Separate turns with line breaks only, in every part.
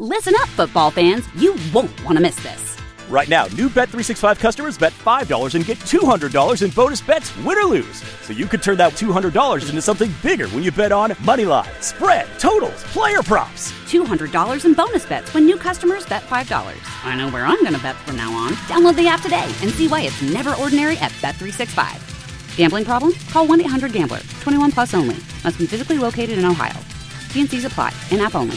Listen up, football fans. You won't want to miss this.
Right now, new Bet365 customers bet $5 and get $200 in bonus bets, win or lose. So you could turn that $200 into something bigger when you bet on money line, spread, totals, player props.
$200 in bonus bets when new customers bet $5. I know where I'm going to bet from now on. Download the app today and see why it's never ordinary at Bet365. Gambling problem? Call 1-800-GAMBLER. 21 plus only. Must be physically located in Ohio. T&Cs apply. In-app only.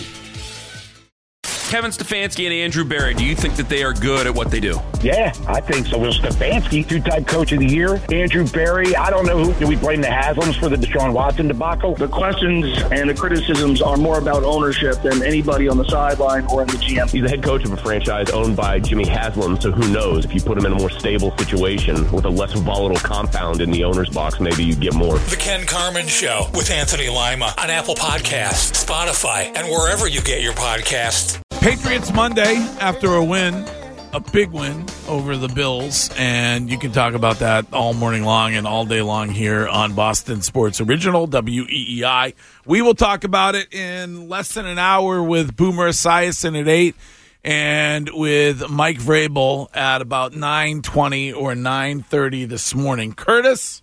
Kevin Stefanski and Andrew Berry, do you think that they are good at what they do?
Yeah, I think so. Well, Stefanski, two-time coach of the year. Andrew Berry, I don't know who. Do we blame the Haslams for the Deshaun Watson debacle?
The questions and the criticisms are more about ownership than anybody on the sideline or in the GM.
He's the head coach of a franchise owned by Jimmy Haslam, so who knows? If you put him in a more stable situation with a less volatile compound in the owner's box, maybe you get more.
The Ken Carman Show with Anthony Lima on Apple Podcasts, Spotify, and wherever you get your podcasts.
Patriots Monday after a win, a big win over the Bills, and you can talk about that all morning long and all day long here on Boston Sports Original, WEEI. We will talk about it in less than an hour with Boomer Esiason at 8 and with Mike Vrabel at about 9:20 or 9:30 this morning. Curtis,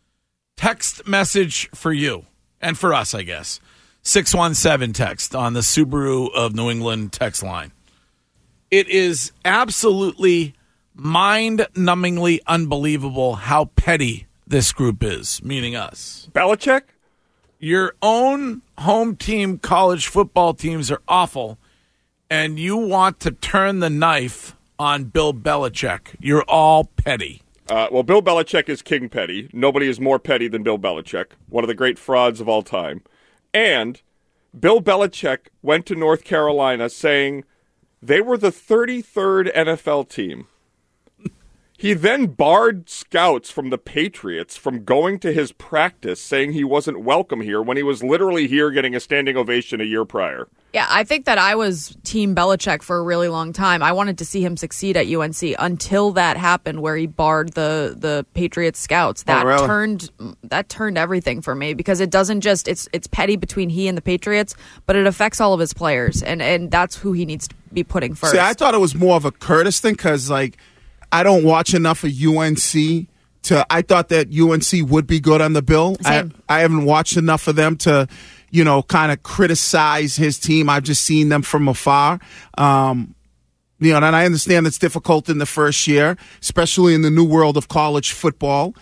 text message for you and for us, I guess. 617 text on the Subaru of New England text line. It is absolutely mind-numbingly unbelievable how petty this group is, meaning us.
Belichick?
Your own home team college football teams are awful, and you want to turn the knife on Bill Belichick. You're all petty.
Well, Bill Belichick is king petty. Nobody is more petty than Bill Belichick, one of the great frauds of all time. And Bill Belichick went to North Carolina saying they were the 33rd NFL team. He then barred scouts from the Patriots from going to his practice, saying he wasn't welcome here when he was literally here getting a standing ovation a year prior.
Yeah, I think that I was Team Belichick for a really long time. I wanted to see him succeed at UNC until that happened, where he barred the Patriots scouts. That turned everything for me, because it doesn't just it's petty between he and the Patriots, but it affects all of his players, and that's who he needs to be putting first.
See, I thought it was more of a Curtis thing, because I don't watch enough of UNC I thought that UNC would be good on the bill. I haven't watched enough of them to, kind of criticize his team. I've just seen them from afar. And I understand it's difficult in the first year, especially in the new world of college football.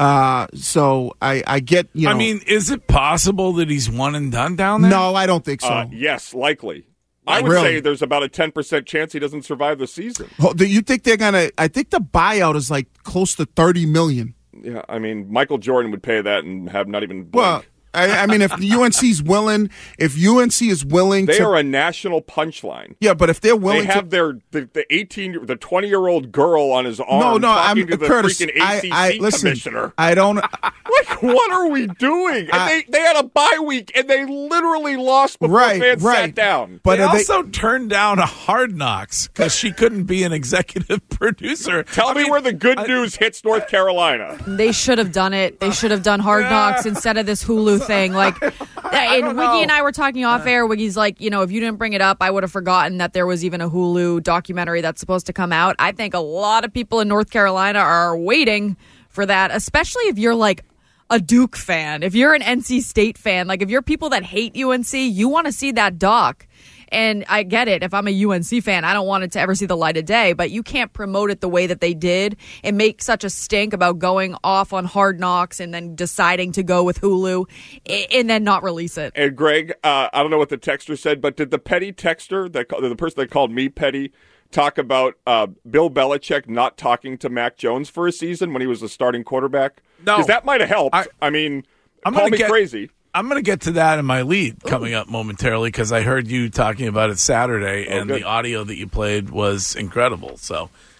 So I get,
I mean, is it possible that he's one and done down there?
No, I don't think so.
Yes, likely. I would say there's about a 10% chance he doesn't survive the season.
Do you think they're going to – I think the buyout is close to $30 million.
Yeah, I mean, Michael Jordan would pay that and have not even blink.
Well, I mean, if UNC is willing –
They are a national punchline.
Yeah, but if they're willing
they have the 20-year-old girl on his arm talking to the
Curtis,
freaking ACC commissioner.
I don't
– what are we doing? And they had a bye week, and they literally lost before fans sat down.
But they also turned down a Hard Knocks because she couldn't be an executive producer.
Tell me where the good news hits North Carolina.
They should have done it. They should have done Hard Knocks instead of this Hulu thing. And Wiggy and I were talking off air. Wiggy's like, if you didn't bring it up, I would have forgotten that there was even a Hulu documentary that's supposed to come out. I think a lot of people in North Carolina are waiting for that, especially if you're a Duke fan. If you're an NC State fan, if you're people that hate UNC, you want to see that doc. And I get it. If I'm a UNC fan, I don't want it to ever see the light of day, but you can't promote it the way that they did and make such a stink about going off on Hard Knocks and then deciding to go with Hulu and then not release it.
And Greg, I don't know what the texter said, but did the petty texter, the person that called me petty, talk about Bill Belichick not talking to Mac Jones for a season when he was the starting quarterback?
No.
Because that might have helped. Call me crazy.
I'm going to get to that in my lead coming up momentarily, because I heard you talking about it Saturday, and the audio that you played was incredible. So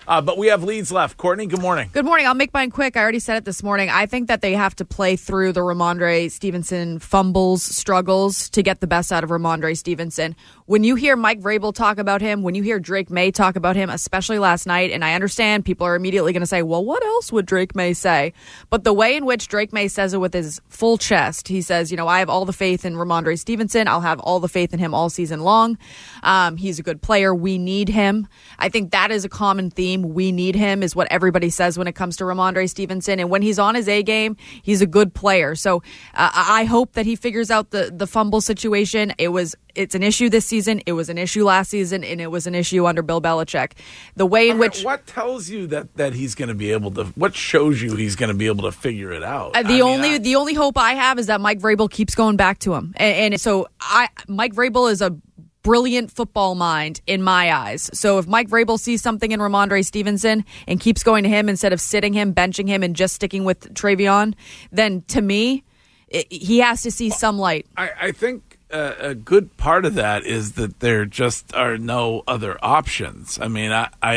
But we have leads left. Courtney, good morning.
Good morning. I'll make mine quick. I already said it this morning. I think that they have to play through the Ramondre Stevenson fumbles, struggles to get the best out of Ramondre Stevenson. When you hear Mike Vrabel talk about him, when you hear Drake May talk about him, especially last night, and I understand people are immediately going to say, well, what else would Drake May say? But the way in which Drake May says it with his full chest, he says, I have all the faith in Ramondre Stevenson. I'll have all the faith in him all season long. He's a good player. We need him. I think that is a common theme. We need him is what everybody says when it comes to Ramondre Stevenson. And when he's on his A game, he's a good player. So I hope that he figures out the fumble situation. It's an issue this season. It was an issue last season, and it was an issue under Bill Belichick. The way in which
what tells you that he's going to be able to? What shows you he's going to be able to figure it out?
The only hope I have is that Mike Vrabel keeps going back to him, and so Mike Vrabel is a brilliant football mind in my eyes. So if Mike Vrabel sees something in Ramondre Stevenson and keeps going to him instead of sitting him, benching him, and just sticking with Travion, then to me, he has to see some light.
I think a good part of that is that there just are no other options. I mean,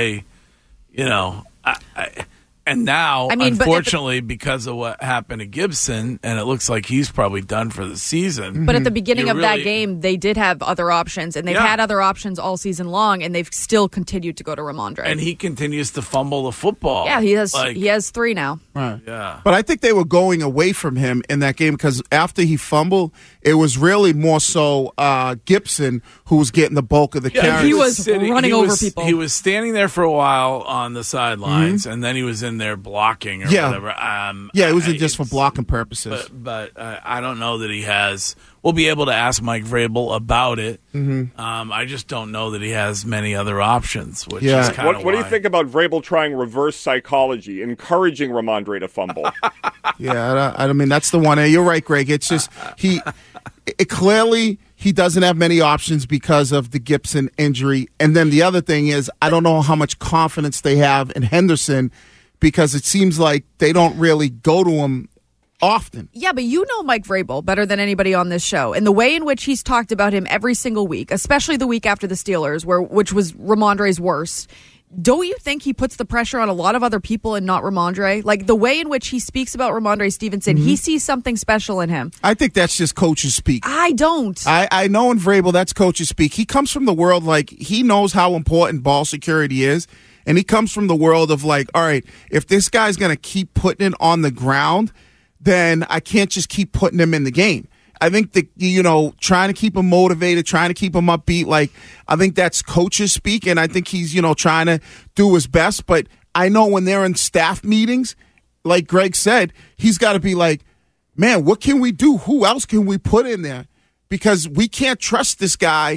and now, unfortunately, because of what happened to Gibson, and it looks like he's probably done for the season.
But at the beginning of that game, they did have other options, and they've had other options all season long, and they've still continued to go to Ramondre.
And he continues to fumble the football.
Yeah, he has 3 now.
Right.
Yeah.
But I think they were going away from him in that game because after he fumbled, it was really more so Gibson who was getting the bulk of the carries.
He was running over people.
He was standing there for a while on the sidelines, and then he was in there blocking or whatever.
It was just for blocking purposes.
But I don't know that he has. We'll be able to ask Mike Vrabel about it. I just don't know that he has many other options. Which is kind of
what do you think about Vrabel trying reverse psychology, encouraging Ramondre to fumble?
I mean that's the one. You're right, Greg. It's just clearly he doesn't have many options because of the Gibson injury. And then the other thing is I don't know how much confidence they have in Henderson because it seems like they don't really go to him often.
Yeah, but you know Mike Vrabel better than anybody on this show. And the way in which he's talked about him every single week, especially the week after the Steelers, which was Ramondre's worst, don't you think he puts the pressure on a lot of other people and not Ramondre? Like the way in which he speaks about Ramondre Stevenson, he sees something special in him.
I think that's just coaches speak.
I don't.
I know in Vrabel that's coaches speak. He comes from the world like he knows how important ball security is. And he comes from the world of like, all right, if this guy's going to keep putting it on the ground, then I can't just keep putting him in the game. I think that, trying to keep him motivated, trying to keep him upbeat, like I think that's coaches speak, and I think he's, trying to do his best. But I know when they're in staff meetings, like Greg said, he's got to be like, man, what can we do? Who else can we put in there? Because we can't trust this guy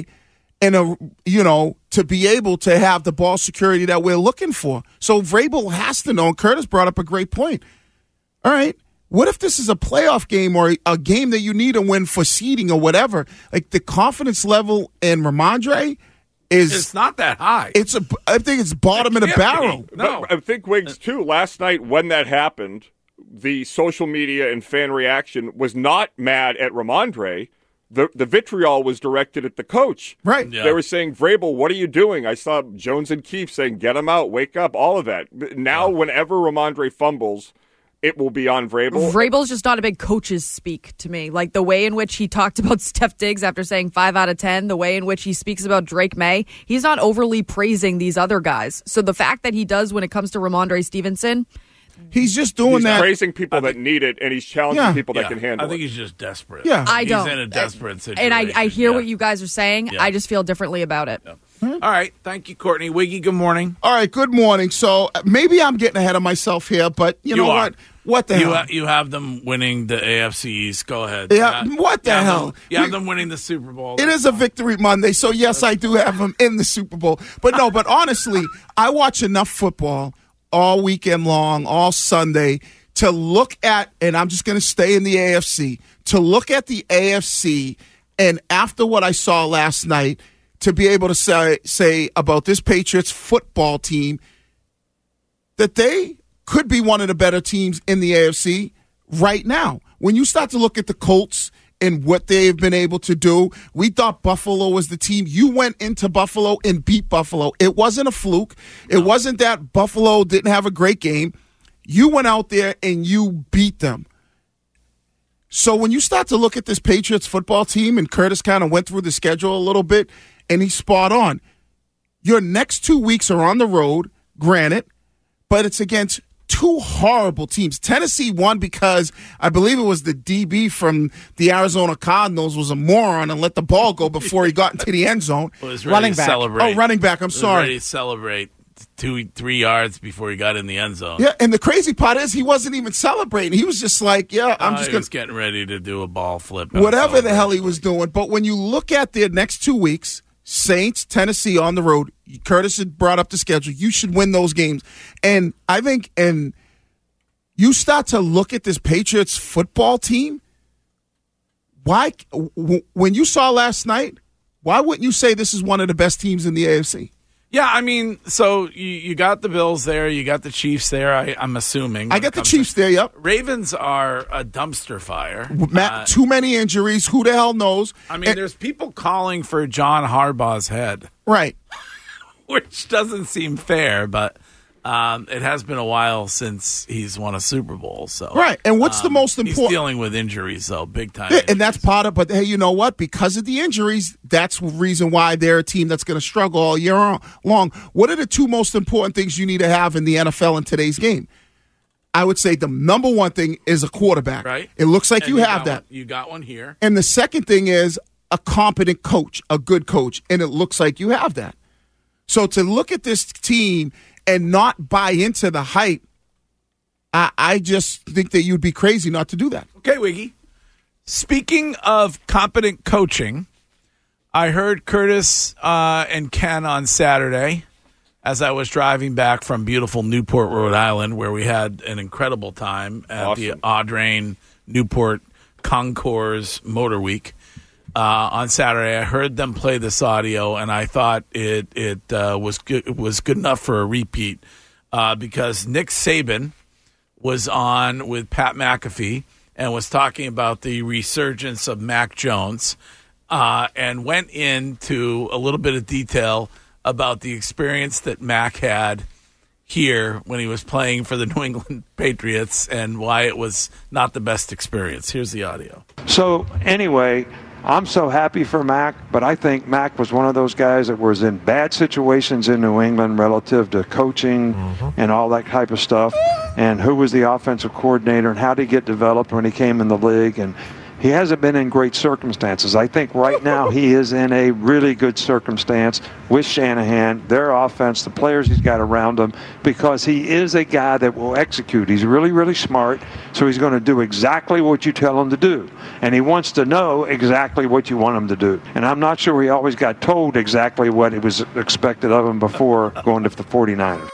to be able to have the ball security that we're looking for. So Vrabel has to know, and Curtis brought up a great point. All right. What if this is a playoff game or a game that you need to win for seeding or whatever? Like the confidence level in Ramondre
it's not that high.
I think it's bottom of the barrel.
No, but I think Wiggs too. Last night when that happened, the social media and fan reaction was not mad at Ramondre. The vitriol was directed at the coach.
Right.
Yeah. They were saying, Vrabel, what are you doing? I saw Jones and Keefe saying, get him out, wake up, all of that. Now, whenever Ramondre fumbles, it will be on Vrabel.
Vrabel's just not a big coach's speak to me. Like the way in which he talked about Steph Diggs after saying 5 out of 10, the way in which he speaks about Drake May, he's not overly praising these other guys. So the fact that he does when it comes to Ramondre Stevenson,
he's just doing that.
He's praising people that need it, and he's challenging people that can handle it.
I think he's just desperate.
Yeah.
I don't.
He's in a desperate situation.
And I hear what you guys are saying. Yeah. I just feel differently about it.
Yeah. All right. Thank you, Courtney. Wiggy, good morning.
All right. Good morning. So maybe I'm getting ahead of myself here, but you know what? What the hell?
You have them winning the AFC East. Go ahead.
Yeah. What the hell?
You have them winning the Super Bowl.
It is a victory Monday, so yes, I do have them in the Super Bowl. But no, but honestly, I watch enough football all weekend long, all Sunday, to look at, and I'm just going to stay in the AFC, to look at the AFC, and after what I saw last night, to be able to say about this Patriots football team that they could be one of the better teams in the AFC right now. When you start to look at the Colts in what they've been able to do. We thought Buffalo was the team. You went into Buffalo and beat Buffalo. It wasn't a fluke. It wasn't that Buffalo didn't have a great game. You went out there and you beat them. So when you start to look at this Patriots football team, and Curtis kind of went through the schedule a little bit, and he's spot on. Your next 2 weeks are on the road, granted, but it's against two horrible teams. Tennessee won because I believe it was the DB from the Arizona Cardinals was a moron and let the ball go before he got into the end zone.
Running back.
Oh, running back. I'm sorry.
Ready to celebrate 2-3 yards before he got in the end zone.
Yeah, and the crazy part is he wasn't even celebrating. He was just like, he was
getting ready to do a ball flip.
Whatever the hell he was doing. But when you look at their next 2 weeks, Saints, Tennessee on the road. Curtis had brought up the schedule. You should win those games. And I think, and you start to look at this Patriots football team, why, when you saw last night, why wouldn't you say this is one of the best teams in the AFC?
Yeah, I mean, so you got the Bills there, you got the Chiefs there, I'm assuming.
I got the Chiefs there, yep.
Ravens are a dumpster fire.
Too many injuries, who the hell knows?
I mean, there's people calling for John Harbaugh's head.
Right.
Which doesn't seem fair, but it has been a while since he's won a Super Bowl. So
right, and what's the most important?
He's dealing with injuries, though, big time.
Yeah, and that's part of. But hey, you know what? Because of the injuries, that's the reason why they're a team that's going to struggle all year long. What are the two most important things you need to have in the NFL in today's game? I would say the number one thing is a quarterback.
Right.
It looks like you have that.
You got one here.
And the second thing is a competent coach, a good coach, and it looks like you have that. So to look at this team and not buy into the hype, I just think that you'd be crazy not to do that.
Okay, Wiggy. Speaking of competent coaching, I heard Curtis and Ken on Saturday as I was driving back from beautiful Newport, Rhode Island, where we had an incredible time at the Audrain Newport Concours Motor Week. On Saturday, I heard them play this audio, and I thought it was good enough for a repeat because Nick Saban was on with Pat McAfee and was talking about the resurgence of Mac Jones and went into a little bit of detail about the experience that Mac had here when he was playing for the New England Patriots and why it was not the best experience. Here's the audio.
So anyway, I'm so happy for Mac, but I think Mac was one of those guys that was in bad situations in New England relative to coaching and all that type of stuff, and who was the offensive coordinator and how did he get developed when he came in the league, and he hasn't been in great circumstances. I think right now he is in a really good circumstance with Shanahan, their offense, the players he's got around him, because he is a guy that will execute. He's really, really smart, so he's going to do exactly what you tell him to do. And he wants to know exactly what you want him to do. And I'm not sure he always got told exactly what it was expected of him before going to the 49ers.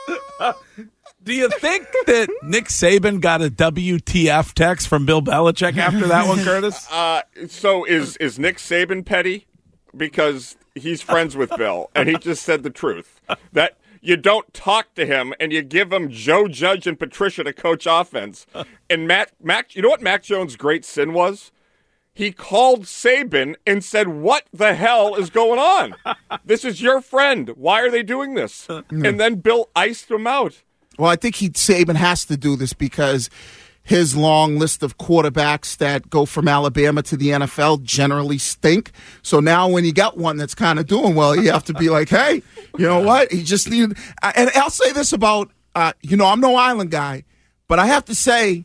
Do you think that Nick Saban got a WTF text from Bill Belichick after that one, Curtis?
So is Nick Saban petty? Because he's friends with Bill, and he just said the truth. That you don't talk to him, and you give him Joe Judge and Patricia to coach offense. And Mac, you know what Mac Jones' great sin was? He called Saban and said, "What the hell is going on? This is your friend. Why are they doing this?" And then Bill iced him out.
Well, I think Saban has to do this because his long list of quarterbacks that go from Alabama to the NFL generally stink. So now when you got one that's kind of doing well, you have to be like, hey, you know what? He just needed – and I'll say this about I'm no Island guy, but I have to say,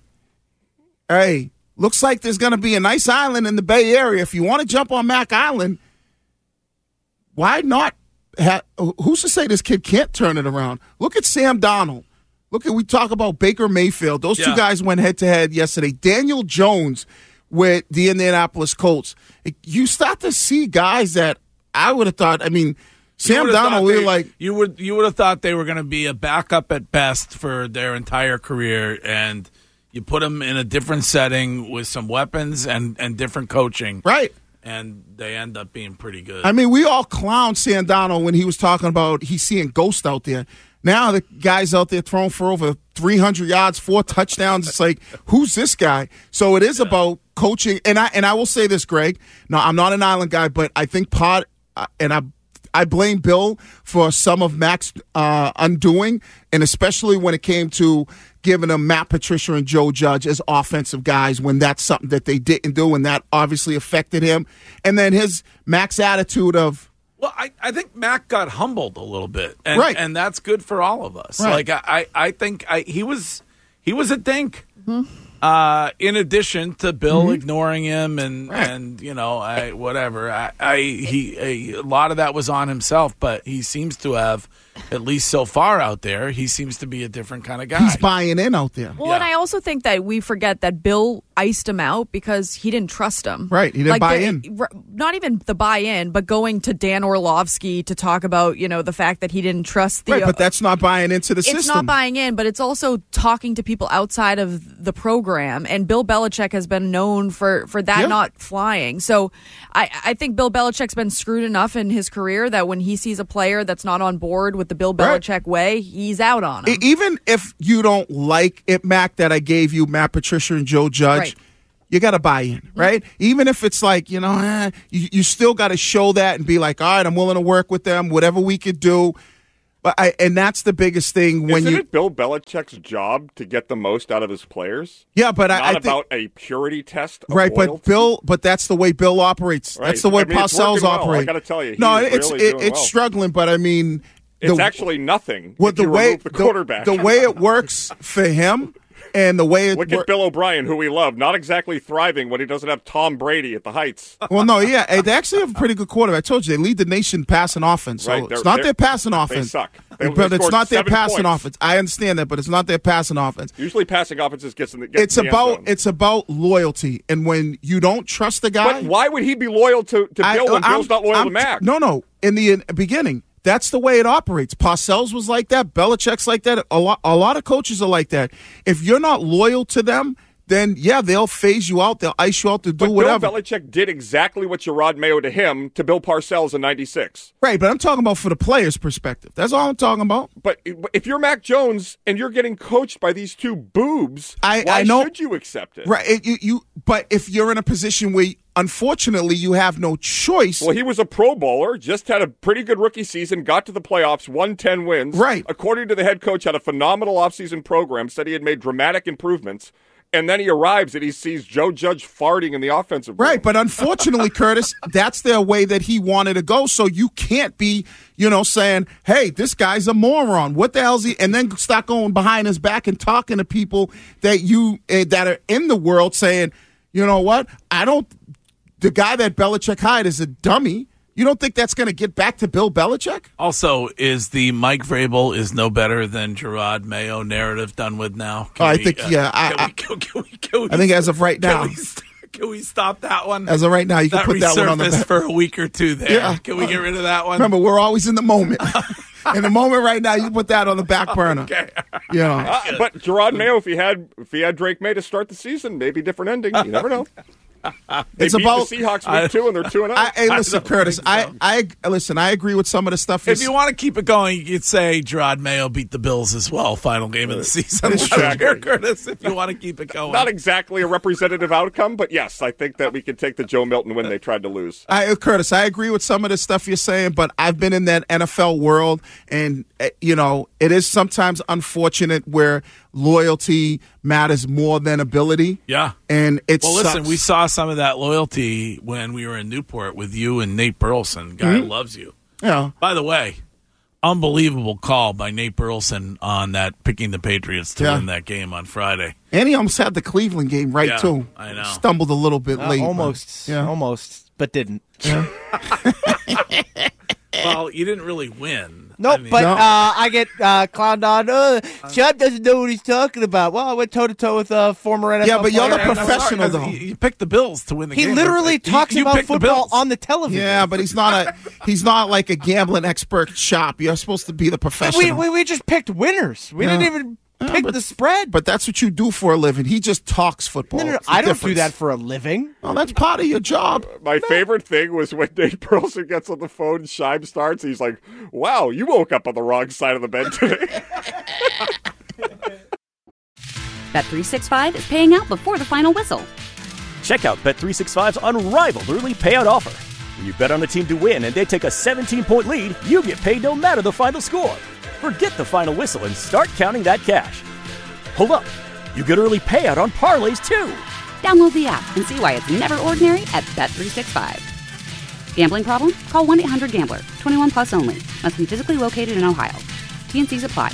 hey, looks like there's going to be a nice island in the Bay Area. If you want to jump on Mac Island, why not who's to say this kid can't turn it around? Look at Sam Darnold. We talk about Baker Mayfield. Those two guys went head-to-head yesterday. Daniel Jones with the Indianapolis Colts. You start to see guys that I would have thought, Sam Darnold,
You would have thought they were going to be a backup at best for their entire career, and you put them in a different setting with some weapons and different coaching.
Right.
And they end up being pretty good.
We all clowned Sam Darnold when he was talking about he's seeing ghosts out there. Now the guy's out there throwing for over 300 yards, 4 touchdowns. It's like, who's this guy? So it is about coaching, and I will say this, Greg. No, I'm not an Island guy, but I think I blame Bill for some of Mac's undoing, and especially when it came to giving him Matt Patricia and Joe Judge as offensive guys when that's something that they didn't do, and that obviously affected him. And then Mac's attitude of,
well, I think Mac got humbled a little bit, and that's good for all of us.
Right.
Like I think he was a dink.
Mm-hmm.
In addition to Bill
Mm-hmm.
ignoring him and a lot of that was on himself, but he seems to have, at least so far out there, he seems to be a different kind of guy.
he's buying in out there.
Well, and I also think that we forget that Bill iced him out because he didn't trust him.
Right, he didn't buy in.
Not even the buy-in, but going to Dan Orlovsky to talk about, the fact that he didn't trust the...
Right, but that's not buying into the system.
It's not buying in, but it's also talking to people outside of the program, and Bill Belichick has been known for that not flying. So I think Bill Belichick's been screwed enough in his career that when he sees a player that's not on board with the Bill Belichick way, he's out on him.
Even if you don't like it, Mac, that I gave you Matt Patricia and Joe Judge, you got to buy in, right? Even if it's like, you still got to show that and be like, all right, I'm willing to work with them, whatever we could do. And that's the biggest thing when
Isn't it Bill Belichick's job to get the most out of his players?
Yeah, but
I think
about
a purity test. Of
right,
loyalty?
but that's the way Bill operates.
Right.
That's the way Parcells operate.
I got to tell you,
it's struggling, but I mean,
it's actually nothing.
Well,
if you remove the quarterback,
the way it works for him. And the way it
look at Bill O'Brien, who we love, not exactly thriving when he doesn't have Tom Brady at the heights.
Well, no, yeah, they actually have a pretty good quarterback. I told you they lead the nation passing offense. So
right.
it's not their passing offense.
They suck.
But it's not their passing
points.
offense. I understand that, but it's not their passing offense.
Usually, passing offenses gets in the.
It's about loyalty, and when you don't trust the guy,
but why would he be loyal to Bill when Bill's not loyal to Mac?
No. In the beginning. That's the way it operates. Parcells was like that. Belichick's like that. A lot of coaches are like that. If you're not loyal to them, then, they'll phase you out. They'll ice you out to do whatever.
Bill Belichick did exactly what Gerard Mayo to him to Bill Parcells in '96.
Right, but I'm talking about for the player's perspective. That's all I'm talking about.
But if you're Mac Jones and you're getting coached by these two boobs, why should you accept it?
Right, but if you're in a position where, unfortunately, you have no choice.
Well, he was a Pro Bowler, just had a pretty good rookie season, got to the playoffs, won 10 wins.
Right.
According to the head coach, had a phenomenal offseason program, said he had made dramatic improvements. And then he arrives and he sees Joe Judge farting in the offensive room.
Right, but unfortunately, Curtis, that's their way that he wanted to go. So you can't be, saying, hey, this guy's a moron. What the hell's he? And then start going behind his back and talking to people that that are in the world saying, you know what? The guy that Belichick hired is a dummy. You don't think that's going to get back to Bill Belichick?
Also, is the Mike Vrabel is no better than Gerard Mayo narrative done with now?
I think as of right now.
Can we stop that one?
As of right now, you can put that one on the back.
For a week or two there.
Yeah.
Can we get rid of that one?
Remember, we're always in the moment. In the moment right now, you put that on the back burner.
Okay.
But Gerard Mayo, if he had Drake May to start the season, maybe different ending. You never know. They beat the Seahawks week 2 and they're 2-0.
Hey, listen, Curtis. I agree with some of the stuff.
If you want to keep it going, you'd say Gerard Mayo beat the Bills as well. Final game of the season.
Exactly.
Curtis, if you want to keep it going.
Not exactly a representative outcome, but yes, I think that we can take the Joe Milton win they tried to lose.
Curtis, I agree with some of the stuff you're saying, but I've been in that NFL world, and it is sometimes unfortunate where loyalty matters more than ability.
Yeah.
And
listen, we saw some of that loyalty when we were in Newport with you and Nate Burleson. Guy loves you.
Yeah.
By the way, unbelievable call by Nate Burleson on that picking the Patriots to win that game on Friday.
And he almost had the Cleveland game too.
I know.
Stumbled a little bit late.
Almost, but didn't.
Yeah.
Well, you didn't really win.
Nope, I get clowned on. Chubb doesn't know what he's talking about. Well, I went toe-to-toe with a former NFL
Yeah, but you're the
player.
professional, though.
You picked the Bills to win the game.
He literally talks about football on the television.
Yeah, but he's not like a gambling expert shop. You're supposed to be the professional.
We just picked winners. We didn't even pick the spread.
But that's what you do for a living. He just talks football.
No, I don't do that for a living.
Oh, that's part of your job.
My favorite thing was when Nate Burleson gets on the phone and Scheib starts. He's like, wow, you woke up on the wrong side of the bed today.
Bet365 is paying out before the final whistle.
Check out Bet365's unrivaled early payout offer. When you bet on a team to win and they take a 17-point lead, you get paid no matter the final score. Forget the final whistle and start counting that cash. Hold up. You get early payout on parlays, too.
Download the app and see why it's never ordinary at Bet365. Gambling problem? Call 1-800-GAMBLER. 21 plus only. Must be physically located in Ohio. T&Cs apply.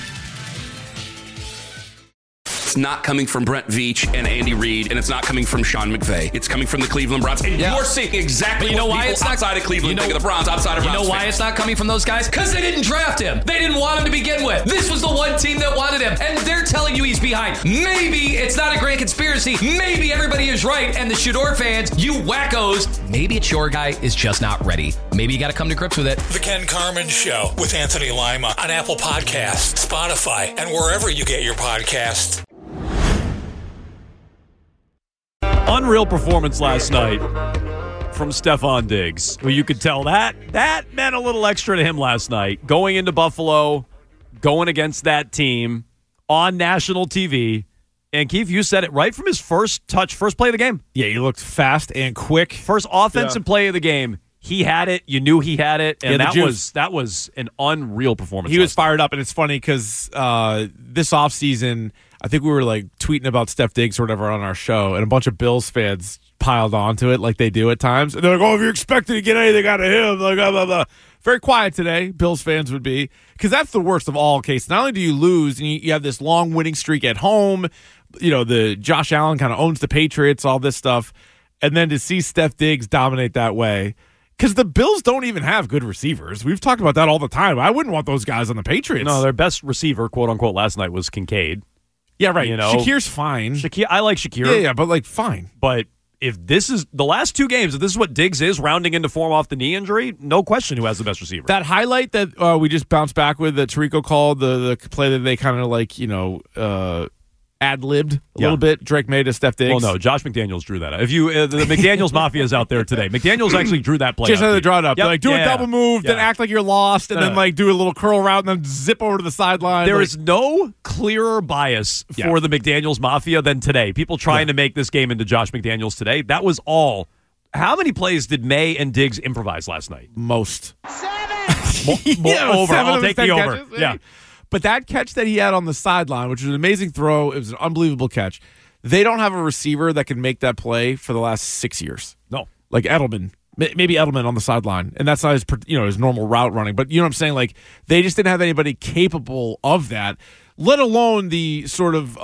It's not coming from Brent Veach and Andy Reid, and it's not coming from Sean McVay. It's coming from the Cleveland Browns. And you're seeing exactly what people outside of Cleveland think of the Browns, outside of Browns.
You know why it's not coming from those guys? Because they didn't draft him. They didn't want him to begin with. This was the one team that wanted him, and they're telling you he's behind. Maybe it's not a grand conspiracy. Maybe everybody is right, and the Shador fans, you wackos, maybe it's your guy is just not ready. Maybe you got to come to grips with it.
The Ken Carman Show with Anthony Lima on Apple Podcasts, Spotify, and wherever you get your podcasts.
Unreal performance last night from Stefon Diggs. Well, you could tell that meant a little extra to him last night. Going into Buffalo, going against that team on national TV. And Keith, you said it right from his first play of the game.
Yeah, he looked fast and quick.
First offensive play of the game. He had it. You knew he had it. And that was an unreal performance.
He was fired up, and it's funny because this offseason, I think we were like tweeting about Steph Diggs or whatever on our show, and a bunch of Bills fans piled onto it like they do at times. And they're like, oh, if you're expecting to get anything out of him, like blah, blah, blah. Very quiet today, Bills fans would be, because that's the worst of all cases. Not only do you lose, and you have this long winning streak at home, the Josh Allen kind of owns the Patriots, all this stuff, and then to see Steph Diggs dominate that way. Because the Bills don't even have good receivers. We've talked about that all the time. I wouldn't want those guys on the Patriots.
No, their best receiver, quote unquote, last night was Kincaid.
Yeah, right. Shakir's fine.
I like Shakir.
Yeah, but fine.
But if this is the last two games, if this is what Diggs is, rounding into form off the knee injury, no question who has the best receiver.
That highlight that we just bounced back with that Tirico called, the play that they kind of ad-libbed a little bit, Drake made to Steph Diggs.
Well, no, Josh McDaniels drew that up. If you the McDaniels Mafia is out there today. McDaniels actually drew that play.
Just
how
they draw it up. Yep. Do a double move, then act like you're lost, and then do a little curl route, and then zip over to the sideline.
There is no clearer bias for the McDaniels Mafia than today. People trying to make this game into Josh McDaniels today. That was all. How many plays did May and Diggs improvise last night?
Most.
7. Over. I'll take the over.
Catches, yeah. But that catch that he had on the sideline, which was an amazing throw, it was an unbelievable catch. They don't have a receiver that can make that play for the last 6 years.
No.
Like Edelman. Maybe Edelman on the sideline. And that's not his normal route running. But you know what I'm saying? Like, they just didn't have anybody capable of that, let alone the sort of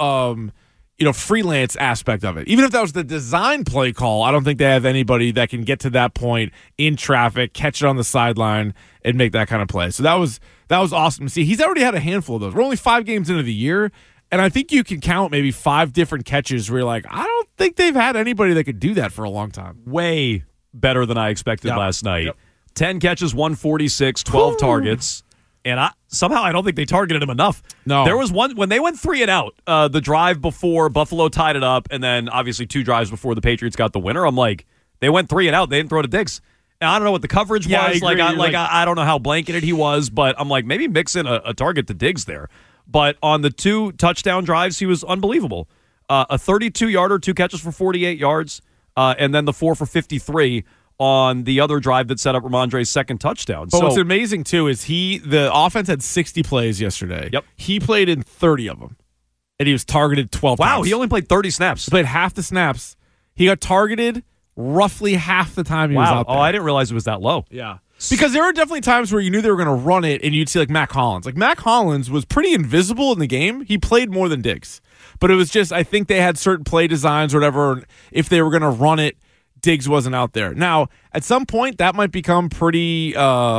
freelance aspect of it. Even if that was the design play call, I don't think they have anybody that can get to that point in traffic, catch it on the sideline, and make that kind of play. So that was awesome to see. He's already had a handful of those. We're only 5 games into the year, and I think you can count maybe 5 different catches where you're like, I don't think they've had anybody that could do that for a long time.
Way better than I expected last night. Yep. 10 catches, 146, 12 targets. And I don't think they targeted him enough.
No.
There was one, when they went 3 and out, the drive before Buffalo tied it up, and then obviously 2 drives before the Patriots got the winner. I'm like, they went 3 and out. They didn't throw to Diggs. And I don't know what the coverage was. I don't know how blanketed he was, but I'm like, maybe mix in a target to Diggs there. But on the 2 touchdown drives, he was unbelievable. A 32-yarder, 2 catches for 48 yards, and then the 4 for 53 on the other drive that set up Ramondre's second touchdown.
But what's amazing, too, is the offense had 60 plays yesterday.
Yep.
He played in 30 of them, and he was targeted 12 times.
Wow, he only played 30 snaps.
He played half the snaps. He got targeted roughly half the time he was out there.
Oh, I didn't realize it was that low.
Yeah. Because there were definitely times where you knew they were going to run it, and you'd see like Mac Hollins. Like Mac Hollins was pretty invisible in the game. He played more than Diggs. But it was just, I think they had certain play designs or whatever. If they were going to run it, Diggs wasn't out there. Now, at some point, that might become pretty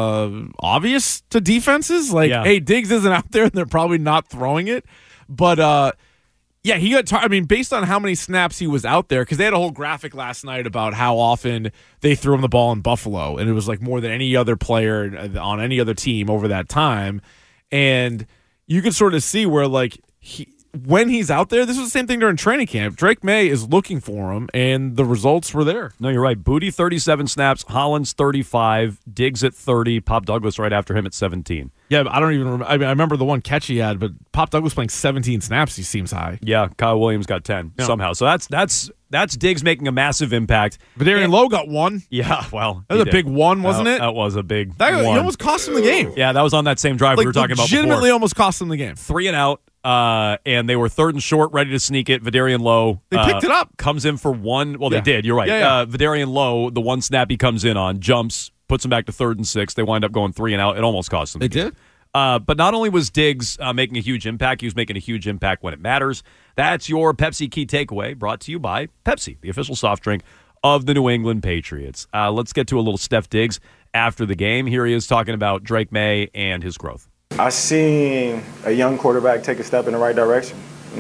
obvious to defenses. Like, hey, Diggs isn't out there, and they're probably not throwing it. But, he got based on how many snaps he was out there, because they had a whole graphic last night about how often they threw him the ball in Buffalo, and it was like more than any other player on any other team over that time. And you could sort of see where, like, when he's out there, this was the same thing during training camp. Drake May is looking for him, and the results were there.
No, you're right. Booty 37 snaps, Hollins 35, Diggs at 30, Pop Douglas right after him at 17.
Yeah, but I don't even remember. I remember the one catch he had, but Pop Douglas playing 17 snaps, he seems high.
Yeah, Kyle Williams got 10 somehow. So that's Diggs making a massive impact.
Vadarian Lowe got 1.
Yeah, well,
that was a big 1, wasn't it?
That was a big
one. He
1.
almost cost him the game.
Yeah, that was on that same drive we were talking about before.
Legitimately almost cost him the game.
3 and out. And they were 3rd and short, ready to sneak it. Vadarian Lowe.
They picked it up.
Comes in for 1. Well, they did. You're right.
Yeah.
Vadarian Lowe, the one snap he comes in on, jumps, puts him back to 3rd and 6. They wind up going 3 and out. It almost cost them.
They did.
But not only was Diggs making a huge impact, he was making a huge impact when it matters. That's your Pepsi Key Takeaway, brought to you by Pepsi, the official soft drink of the New England Patriots. Let's get to a little Steph Diggs after the game. Here he is talking about Drake May and his growth.
I seen a young quarterback take a step in the right direction.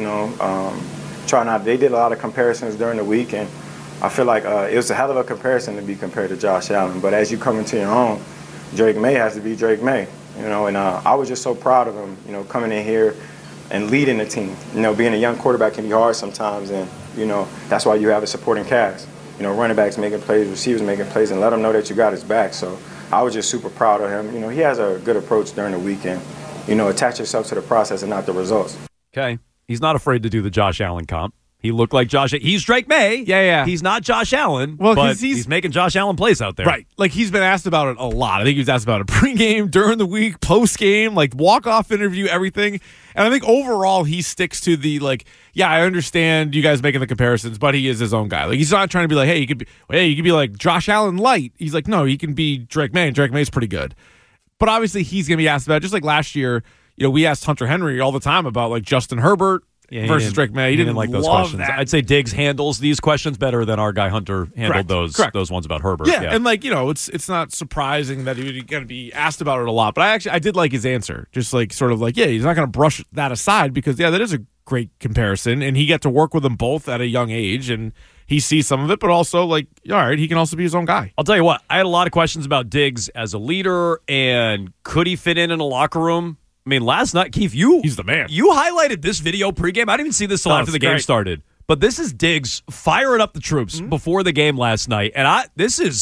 They did a lot of comparisons during the week, and I feel like it was a hell of a comparison to be compared to Josh Allen. But as you come into your own, Drake May has to be Drake May. And I was just so proud of him, coming in here and leading the team. Being a young quarterback can be hard sometimes, and, that's why you have a supporting cast. Running backs making plays, receivers making plays, and let him know that you got his back. So I was just super proud of him. He has a good approach during the week, and, attach yourself to the process and not the results.
Okay. He's not afraid to do the Josh Allen comp. He looked like Josh. He's Drake May.
Yeah.
He's not Josh Allen.
Well,
but he's making Josh Allen plays out there.
Right. Like, he's been asked about it a lot. I think he was asked about it pregame, during the week, postgame, like walk-off interview, everything. And I think overall he sticks to the, I understand you guys making the comparisons, but he is his own guy. Like, he's not trying to be like, hey, you could be like Josh Allen light. He's like, no, he can be Drake May, and Drake May's pretty good. But obviously he's going to be asked about it. Just like last year, we asked Hunter Henry all the time about, like, Justin Herbert versus Drake May. He didn't
like those questions.
That.
I'd say Diggs handles these questions better than our guy Hunter handled those ones about Herbert.
Yeah, and it's not surprising that he was going to be asked about it a lot. But I did like his answer. Just he's not going to brush that aside because that is a great comparison, and he got to work with them both at a young age, and he sees some of it, but also all right, he can also be his own guy.
I'll tell you what, I had a lot of questions about Diggs as a leader, and could he fit in a locker room? I mean, last night, Keith,
he's the man.
You highlighted this video pregame. I didn't even see this till after the game started. But this is Diggs firing up the troops before the game last night. And I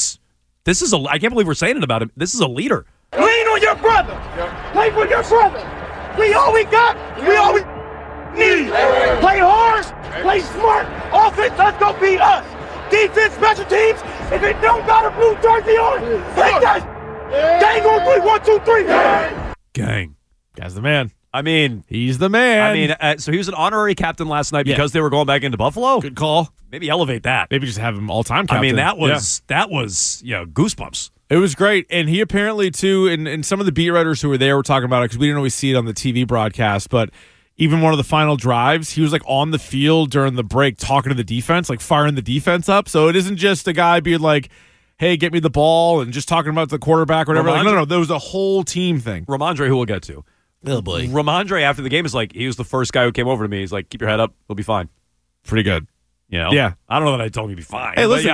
can't believe we're saying it about him. This is a leader.
Lean on your brother. Play for your brother. We all we got. We all we need. Play hard. Play smart. Offense, let's go beat us. Defense, special teams. If it don't got a blue jersey on, take that. Gang on 3. 1, 2, 3.
Gang.
Guy's the man.
I mean,
he's the man.
I mean, so he was an honorary captain last night because they were going back into Buffalo.
Good call.
Maybe elevate that.
Maybe just have him all-time captain.
I mean, that was goosebumps.
It was great. And he apparently, too, and some of the beat writers who were there were talking about it because we didn't always see it on the TV broadcast, but even one of the final drives, he was on the field during the break talking to the defense, firing the defense up. So it isn't just a guy being like, hey, get me the ball, and just talking about the quarterback or whatever. No, there was a whole team thing.
Ramondre, who we'll get to.
Oh, boy.
Ramondre, after the game, is he was the first guy who came over to me. He's like, keep your head up. We'll be fine.
Pretty good.
Yeah. I don't know that I told him he'd be fine.
Hey, listen.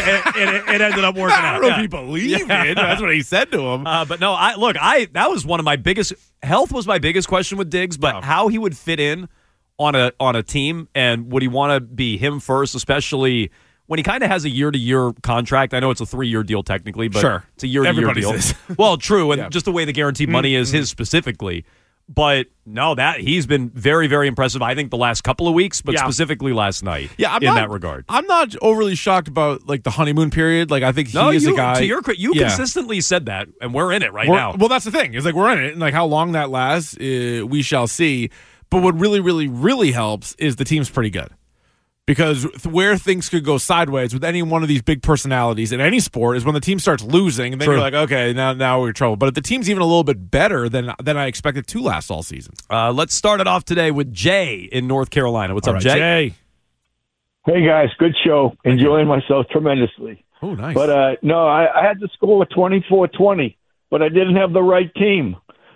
It ended up working out.
I don't know if he believed it. That's what he said to him.
But no, that was one of my biggest – health was my biggest question with Diggs, but how he would fit in on a team, and would he want to be him first, especially – when he kind of has a year-to-year contract. I know it's a 3-year deal technically, but it's a year-to-year deal. Well, true, and just the way the guaranteed money is his specifically. But no, that he's been very, very impressive, I think, the last couple of weeks, but specifically last night that regard.
I'm not overly shocked about the honeymoon period. I think he is a guy.
To your credit, you consistently said that, and we're in it now.
Well, that's the thing. It's we're in it, and how long that lasts, we shall see. But what really, really, really helps is the team's pretty good. Because where things could go sideways with any one of these big personalities in any sport is when the team starts losing, and then you're like, okay, now we're in trouble. But if the team's even a little bit better than I expected to last all season.
Let's start it off today with Jay in North Carolina. What's up, Jay?
Hey, guys. Good show. Enjoying myself tremendously.
Oh, nice.
But, no, I had to score a 24-20, but I didn't have the right team.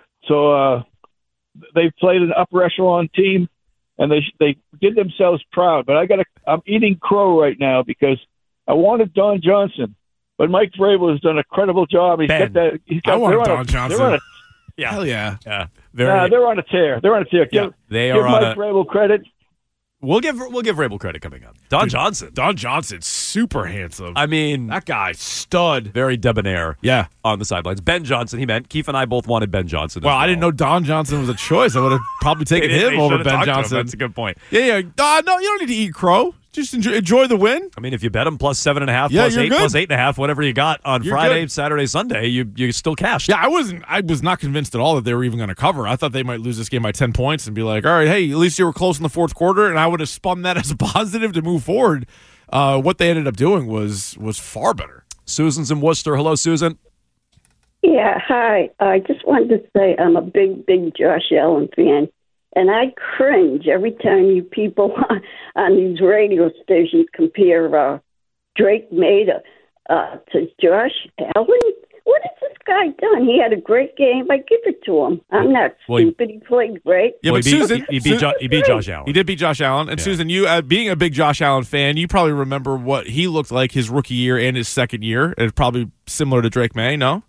So they played an upper echelon team. And they did themselves proud. But I'm eating crow right now because I wanted Don Johnson. But Mike Vrabel has done a credible job.
I want Don Johnson.
Yeah.
Hell yeah.
Yeah.
They're on a tear. They're on a tear.
They
give
are on
Mike Vrabel credit.
We'll give Vrabel credit coming up. Don
Johnson's super handsome.
I mean,
that guy, stud.
Very debonair.
Yeah.
On the sidelines. Ben Johnson, he meant. Keith and I both wanted Ben Johnson.
Well, I didn't know Don Johnson was a choice. I would have probably taken him over Ben Johnson.
That's a good point.
Yeah. No, you don't need to eat crow. Just enjoy the win.
I mean, if you bet him plus 7.5,
Yeah,
plus
you're
8,
good.
plus 8.5, whatever you got on
You're
Friday,
good.
Saturday, Sunday, you still cashed.
Yeah, I was not convinced at all that they were even going to cover. I thought they might lose this game by 10 points and be like, all right, hey, at least you were close in the fourth quarter, and I would have spun that as a positive to move forward. What they ended up doing was far better.
Susan's in Worcester. Hello, Susan.
Yeah, hi. I just wanted to say I'm a big Josh Allen fan, and I cringe every time you people on these radio stations compare Drake May to Josh Allen. What has this guy done? He had a great game. I give it to him. I'm not stupid. He played great.
Yeah, but Susan,
he beat Josh Allen.
He did beat Josh Allen. And Susan, you being a big Josh Allen fan, you probably remember what he looked like his rookie year and his second year. It's probably similar to Drake May, no?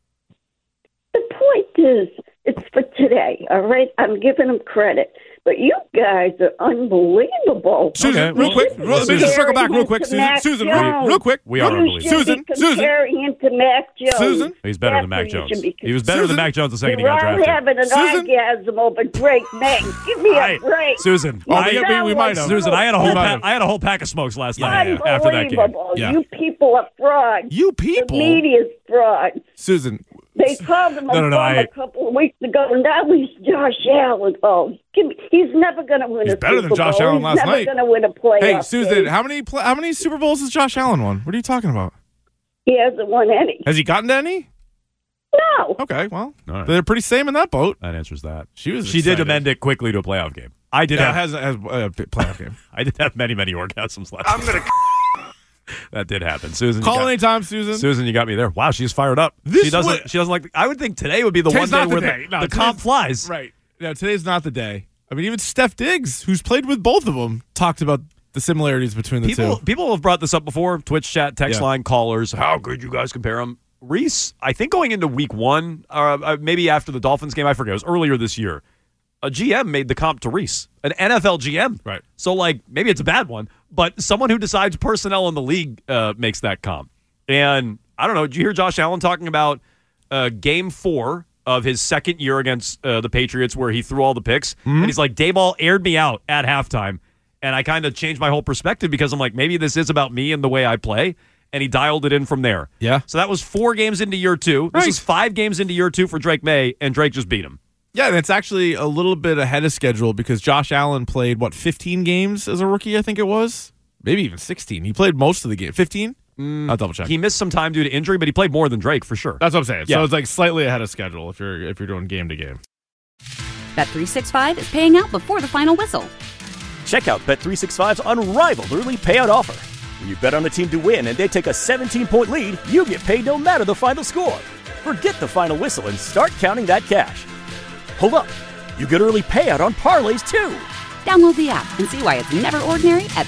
The point is, it's for today, all right? I'm giving him credit. But you guys are unbelievable.
Susan, real quick. Let me just circle back real quick. Susan, real quick.
We are unbelievable.
Susan.
Comparing him to Mac Jones.
Susan.
He's better than Mac Jones. He was better than Mac Jones the second he got drafted.
You're having an orgasm over Drake May. Give me a break.
Susan.
We might have.
Susan, I had a whole pack of smokes last night after that game.
Yeah. You people are frauds.
You people?
The media's frauds.
Susan.
They called him a couple of weeks ago, and now he's Josh Allen. Oh, he's never going to win a Super Bowl.
He's better than Josh Allen last night.
He's never going to win a playoff
Hey, Susan,
game.
how many Super Bowls has Josh Allen won? What are you talking about?
He hasn't won any.
Has he gotten to any?
No.
Okay, well, they're pretty same in that boat.
That answers that.
She
did amend it quickly to a playoff game. I did
has a playoff game.
I did have many orgasms last night.
I'm going to...
That did happen. Susan,
Call anytime, Susan.
Susan, you got me there. Wow, she's fired up. She doesn't like. I would think today would be the one day where the comp flies.
Right. No, today's not the day. I mean, even Steph Diggs, who's played with both of them, talked about the similarities between the two.
People have brought this up before. Twitch chat, text line, callers. How could you guys compare them? Reese, I think going into week one, maybe after the Dolphins game, I forget. It was earlier this year. A GM made the comp to Reese, an NFL GM.
Right.
So, maybe it's a bad one, but someone who decides personnel in the league makes that comp. And I don't know, did you hear Josh Allen talking about game 4 of his second year against the Patriots where he threw all the picks? Mm-hmm. And he's like, Dayball aired me out at halftime. And I kind of changed my whole perspective because I'm like, maybe this is about me and the way I play. And he dialed it in from there.
Yeah.
So that was 4 games into year 2. This is 5 games into year 2 for Drake May, and Drake just beat him.
Yeah, and it's actually a little bit ahead of schedule because Josh Allen played, 15 games as a rookie, I think it was? Maybe even 16. He played most of the game. 15? I'll double check.
He missed some time due to injury, but he played more than Drake for sure.
That's what I'm saying.
Yeah.
So it's slightly ahead of schedule if you're doing game to game.
Bet365 is paying out before the final whistle.
Check out Bet365's unrivaled early payout offer. When you bet on a team to win and they take a 17-point lead, you get paid no matter the final score. Forget the final whistle and start counting that cash. Hold up. You get early payout on parlays, too.
Download the app and see why it's never ordinary at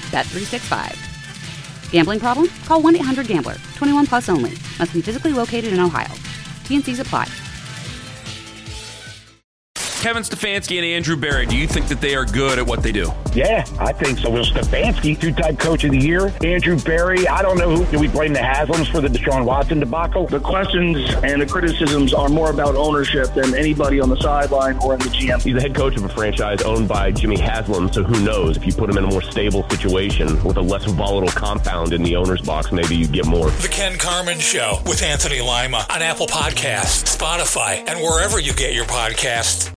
Bet365. Gambling problem? Call 1-800-GAMBLER. 21 plus only. Must be physically located in Ohio. T&Cs apply.
Kevin Stefanski and Andrew Berry, do you think that they are good at what they do?
Yeah, I think so. Will Stefanski, two-time coach of the year. Andrew Berry, I don't know who. Do we blame the Haslams for the Deshaun Watson debacle?
The questions and the criticisms are more about ownership than anybody on the sideline or in the GM.
He's the head coach of a franchise owned by Jimmy Haslam, so who knows? If you put him in a more stable situation with a less volatile compound in the owner's box, maybe you get more.
The Ken Carman Show with Anthony Lima on Apple Podcasts, Spotify, and wherever you get your podcasts.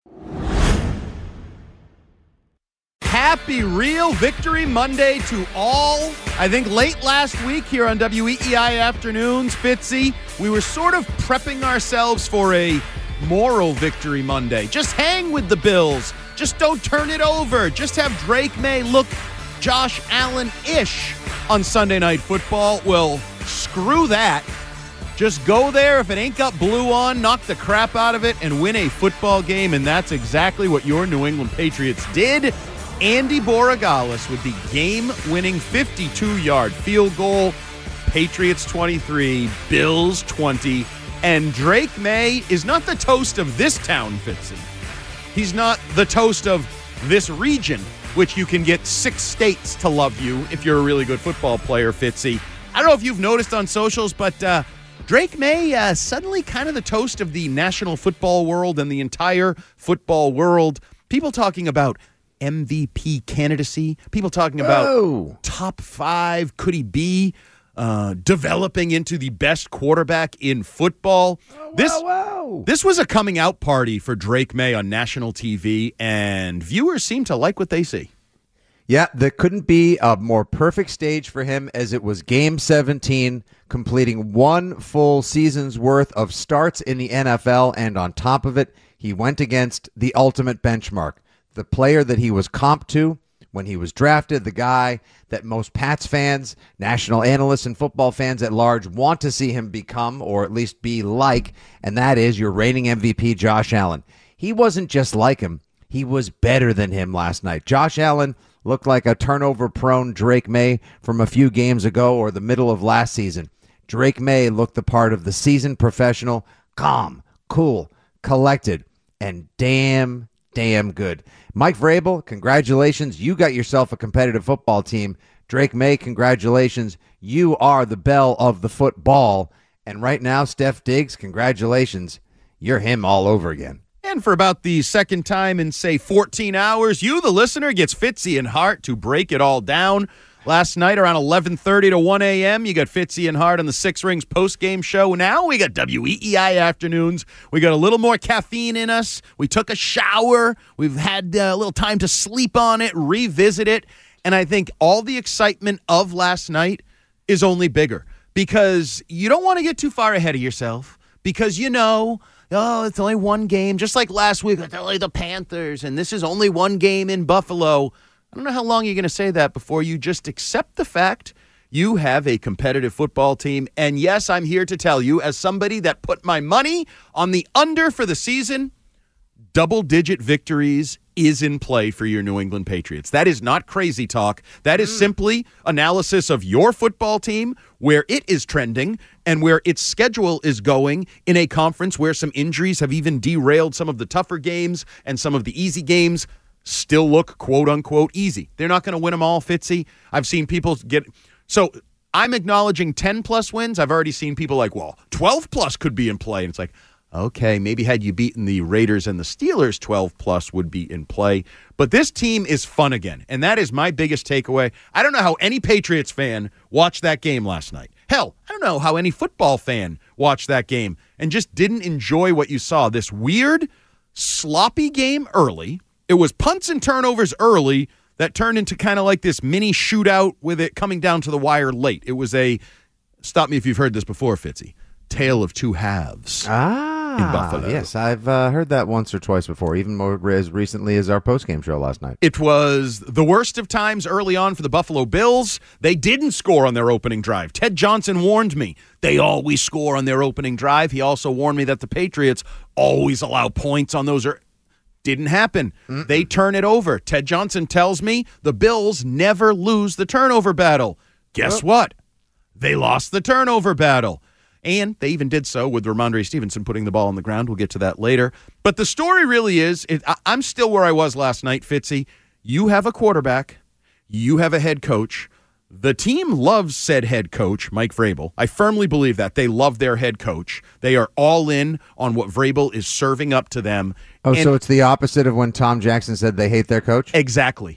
Happy Real Victory Monday to all. I think late last week here on WEEI Afternoons, Fitzy, we were sort of prepping ourselves for a moral Victory Monday. Just hang with the Bills. Just don't turn it over. Just have Drake May look Josh Allen-ish on Sunday Night Football. Well, screw that. Just go there. If it ain't got blue on, knock the crap out of it and win a football game, and that's exactly what your New England Patriots did. Andy Borregales with the game-winning 52-yard field goal. Patriots 23, Bills 20. And Drake May is not the toast of this town, Fitzy. He's not the toast of this region, which you can get 6 states to love you if you're a really good football player, Fitzy. I don't know if you've noticed on socials, but Drake May suddenly kind of the toast of the national football world and the entire football world. People talking about MVP candidacy. People talking about top 5. Could he be developing into the best quarterback in football? This was a coming out party for Drake May on national TV, and viewers seem to like what they see.
Yeah, there couldn't be a more perfect stage for him, as it was Game 17, completing 1 full season's worth of starts in the NFL, and on top of it, he went against the ultimate benchmark, the player that he was comped to when he was drafted, the guy that most Pats fans, national analysts, and football fans at large want to see him become, or at least be like, and that is your reigning MVP, Josh Allen. He wasn't just like him. He was better than him last night. Josh Allen looked like a turnover-prone Drake May from a few games ago or the middle of last season. Drake May looked the part of the seasoned professional, calm, cool, collected, and damn good. Mike Vrabel, congratulations. You got yourself a competitive football team. Drake May, congratulations. You are the belle of the football. And right now, Steph Diggs, congratulations. You're him all over again.
And for about the second time in, say, 14 hours, you, the listener, gets Fitzy and Hart to break it all down. Last night around 11:30 to 1 a.m., you got Fitzy and Hart on the Six Rings postgame show. Now we got WEEI afternoons. We got a little more caffeine in us. We took a shower. We've had a little time to sleep on it, revisit it. And I think all the excitement of last night is only bigger because you don't want to get too far ahead of yourself because it's only one game. Just like last week, it's only the Panthers, and this is only one game in Buffalo. I don't know how long you're going to say that before you just accept the fact you have a competitive football team. And yes, I'm here to tell you, as somebody that put my money on the under for the season, double-digit victories is in play for your New England Patriots. That is not crazy talk. That is simply analysis of your football team, where it is trending and where its schedule is going in a conference where some injuries have even derailed some of the tougher games and some of the easy games still look quote-unquote easy. They're not going to win them all, Fitzy. I've seen people get... So I'm acknowledging 10-plus wins. I've already seen people like, 12-plus could be in play. And it's like, okay, maybe had you beaten the Raiders and the Steelers, 12-plus would be in play. But this team is fun again, and that is my biggest takeaway. I don't know how any Patriots fan watched that game last night. Hell, I don't know how any football fan watched that game and just didn't enjoy what you saw. This weird, sloppy game early. It was punts and turnovers early that turned into kind of like this mini shootout with it coming down to the wire late. It was stop me if you've heard this before, Fitzy, tale of two halves. In Buffalo.
Yes, I've heard that once or twice before, even more as recently as our postgame show last night.
It was the worst of times early on for the Buffalo Bills. They didn't score on their opening drive. Ted Johnson warned me they always score on their opening drive. He also warned me that the Patriots always allow points on those. Didn't happen. They turn it over. Ted Johnson tells me the Bills never lose the turnover battle. Guess what? They lost the turnover battle. And they even did so with Ramondre Stevenson putting the ball on the ground. We'll get to that later. But the story really is, I'm still where I was last night, Fitzy. You have a quarterback. You have a head coach. The team loves said head coach, Mike Vrabel. I firmly believe that. They love their head coach. They are all in on what Vrabel is serving up to them.
Oh, so it's the opposite of when Tom Jackson said they hate their coach?
Exactly.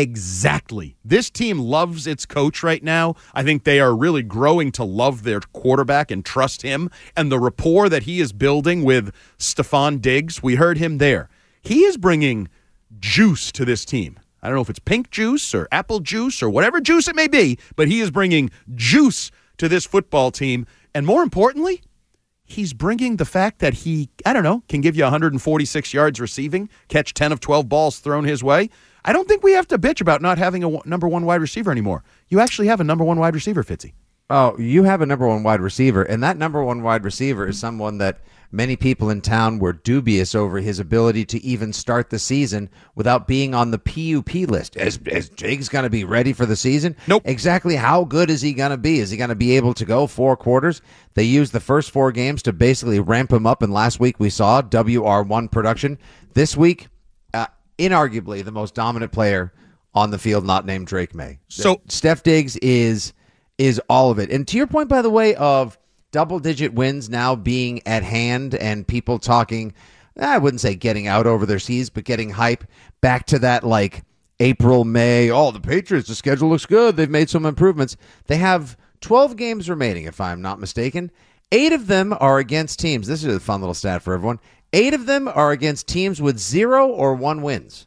This team loves its coach right now. I think they are really growing to love their quarterback and trust him. And the rapport that he is building with Stephon Diggs, we heard him there. He is bringing juice to this team. I don't know if it's pink juice or apple juice or whatever juice it may be, but he is bringing juice to this football team. And more importantly, he's bringing the fact that he, can give you 146 yards receiving, catch 10 of 12 balls thrown his way. I don't think we have to bitch about not having a number one wide receiver anymore. You actually have a number one wide receiver, Fitzy.
Oh, you have a number one wide receiver, and that number one wide receiver is someone that many people in town were dubious over his ability to even start the season without being on the PUP list. Is Jake's going to be ready for the season?
Nope.
Exactly how good is he going to be? Is he going to be able to go 4 quarters? They used the first 4 games to basically ramp him up, and last week we saw WR1 production. This week, inarguably the most dominant player on the field, not named Drake May.
So
Steph Diggs is all of it. And to your point, by the way, of double-digit wins now being at hand and people talking, I wouldn't say getting out over their skis, but getting hype back to that like April, May. Oh, the Patriots, the schedule looks good. They've made some improvements. They have 12 games remaining, if I'm not mistaken. 8 of them are against teams. This is a fun little stat for everyone. 8 of them are against teams with 0 or 1 wins.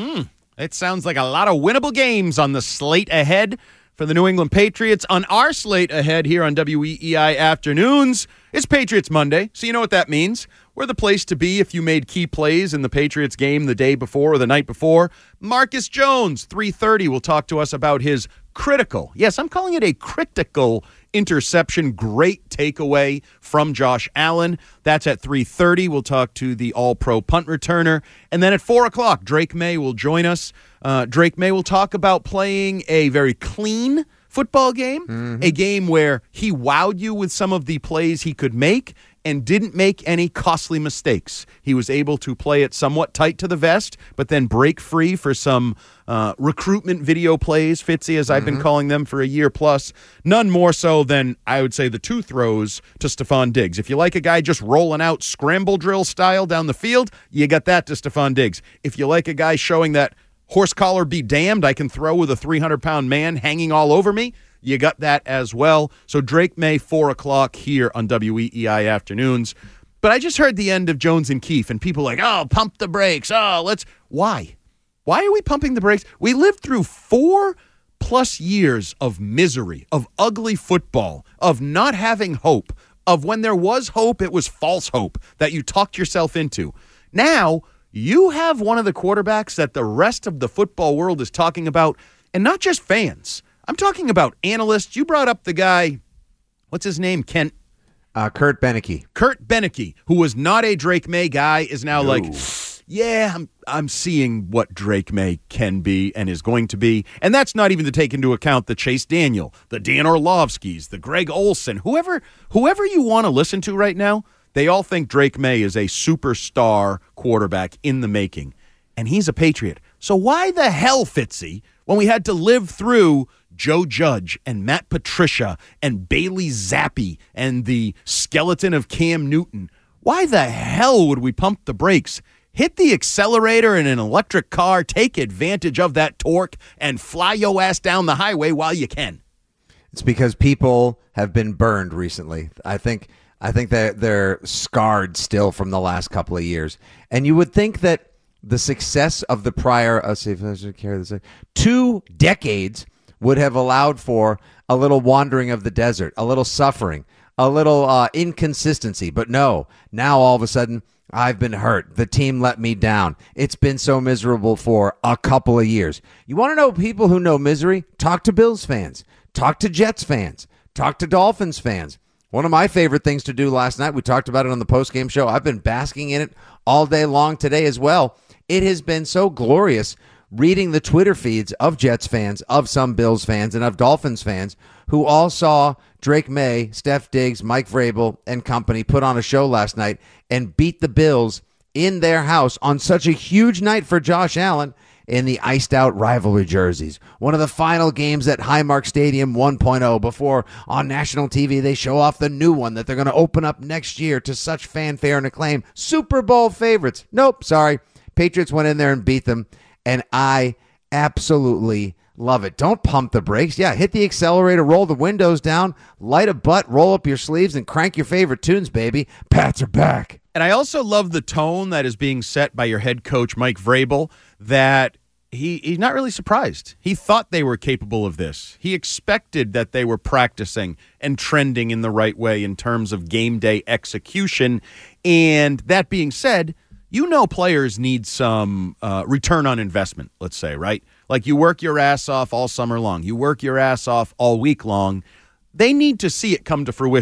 It sounds like a lot of winnable games on the slate ahead for the New England Patriots. On our slate ahead here on WEEI Afternoons, it's Patriots Monday, so you know what that means. We're the place to be if you made key plays in the Patriots game the day before or the night before. Marcus Jones, 3:30, will talk to us about his critical, yes, I'm calling it a critical interception. Great takeaway from Josh Allen. That's at 3:30. We'll talk to the all-pro punt returner. And then at 4 o'clock, Drake May will join us. Drake May will talk about playing a very clean football game, a game where he wowed you with some of the plays he could make and didn't make any costly mistakes. He was able to play it somewhat tight to the vest, but then break free for some recruitment video plays, Fitzy, as I've been calling them for a year plus. None more so than, I would say, the 2 throws to Stephon Diggs. If you like a guy just rolling out scramble drill style down the field, you got that to Stephon Diggs. If you like a guy showing that horse collar be damned, I can throw with a 300-pound man hanging all over me, you got that as well. So Drake May, 4 o'clock here on WEEI Afternoons. But I just heard the end of Jones and Keefe, and people like, oh, pump the brakes. Oh, let's. Why? Why are we pumping the brakes? We lived through 4+ years of misery, of ugly football, of not having hope, of when there was hope, it was false hope that you talked yourself into. Now, you have one of the quarterbacks that the rest of the football world is talking about, and not just fans. I'm talking about analysts. You brought up the guy, what's his name, Kent?
Kurt Beneke.
Kurt Beneke, who was not a Drake May guy, is now like, yeah, I'm seeing what Drake May can be and is going to be. And that's not even to take into account the Chase Daniel, the Dan Orlovskis, the Greg Olsen, whoever you want to listen to right now, they all think Drake May is a superstar quarterback in the making. And he's a Patriot. So why the hell, Fitzy, when we had to live through Joe Judge and Matt Patricia and Bailey Zappi and the skeleton of Cam Newton, why the hell would we pump the brakes? Hit the accelerator in an electric car, take advantage of that torque, and fly your ass down the highway while you can.
It's because people have been burned recently. I think that they're scarred still from the last couple of years. And you would think that the success of the prior, 2 decades would have allowed for a little wandering of the desert, a little suffering, a little inconsistency. But no, now all of a sudden, I've been hurt. The team let me down. It's been so miserable for a couple of years. You want to know people who know misery? Talk to Bills fans. Talk to Jets fans. Talk to Dolphins fans. One of my favorite things to do last night, we talked about it on the postgame show. I've been basking in it all day long today as well. It has been so glorious reading the Twitter feeds of Jets fans, of some Bills fans, and of Dolphins fans who all saw Drake May, Steph Diggs, Mike Vrabel, and company put on a show last night and beat the Bills in their house on such a huge night for Josh Allen in the iced-out rivalry jerseys. One of the final games at Highmark Stadium 1.0 before on national TV they show off the new one that they're going to open up next year to such fanfare and acclaim. Super Bowl favorites. Nope, sorry. Patriots went in there and beat them, and I absolutely love it. Don't pump the brakes. Yeah, hit the accelerator, roll the windows down, light a butt, roll up your sleeves, and crank your favorite tunes, baby. Pats are back.
And I also love the tone that is being set by your head coach, Mike Vrabel, that he's not really surprised. He thought they were capable of this. He expected that they were practicing and trending in the right way in terms of game day execution. And that being said, you know players need some return on investment, let's say, right? Like you work your ass off all summer long. You work your ass off all week long. They need to see it come to fruition.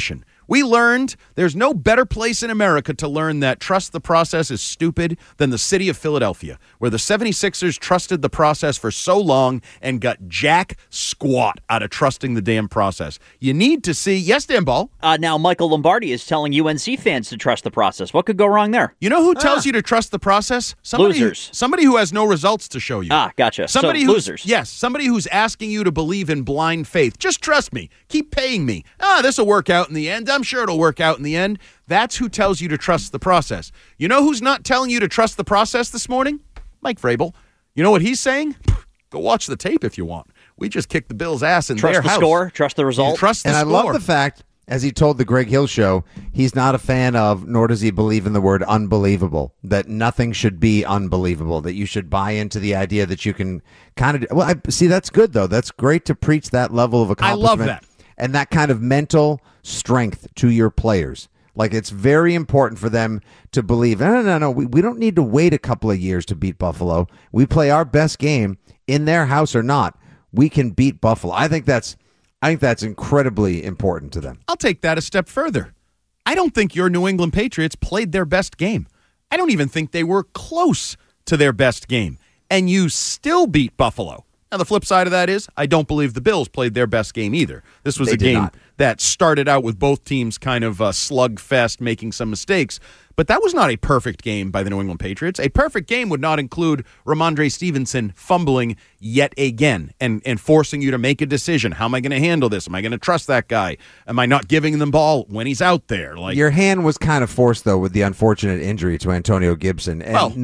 We learned there's no better place in America to learn that trust the process is stupid than the city of Philadelphia, where the 76ers trusted the process for so long and got jack squat out of trusting the damn process. You need to see. Yes, Dan Ball.
Now, Michael Lombardi is telling UNC fans to trust the process. What could go wrong there?
You know who tells you to trust the process?
Losers.
Somebody who has no results to show you.
Gotcha.
Somebody
losers.
Yes, somebody who's asking you to believe in blind faith. Just trust me. Keep paying me. This will work out in the end. I'm sure it'll work out in the end. That's who tells you to trust the process. You know who's not telling you to trust the process this morning? Mike Vrabel. You know what he's saying? Go watch the tape if you want. We just kicked the Bills' ass in their house.
Trust the score. Trust the result.
Trust the
score.
And
I love the fact, as he told the Greg Hill Show, he's not a fan of, nor does he believe in the word unbelievable, that nothing should be unbelievable, that you should buy into the idea that you can kind of, see, that's good, though. That's great to preach that level of accomplishment.
I love that.
And that kind of mental strength to your players. Like, it's very important for them to believe, no, we don't need to wait a couple of years to beat Buffalo. We play our best game in their house or not. We can beat Buffalo. I think that's incredibly important to them.
I'll take that a step further. I don't think your New England Patriots played their best game. I don't even think they were close to their best game. And you still beat Buffalo. Now, the flip side of that is I don't believe the Bills played their best game either. This was a game that started out with both teams kind of slugfest, making some mistakes. But that was not a perfect game by the New England Patriots. A perfect game would not include Ramondre Stevenson fumbling yet again and forcing you to make a decision. How am I going to handle this? Am I going to trust that guy? Am I not giving them the ball when he's out there? Like,
your hand was kind of forced, though, with the unfortunate injury to Antonio Gibson. And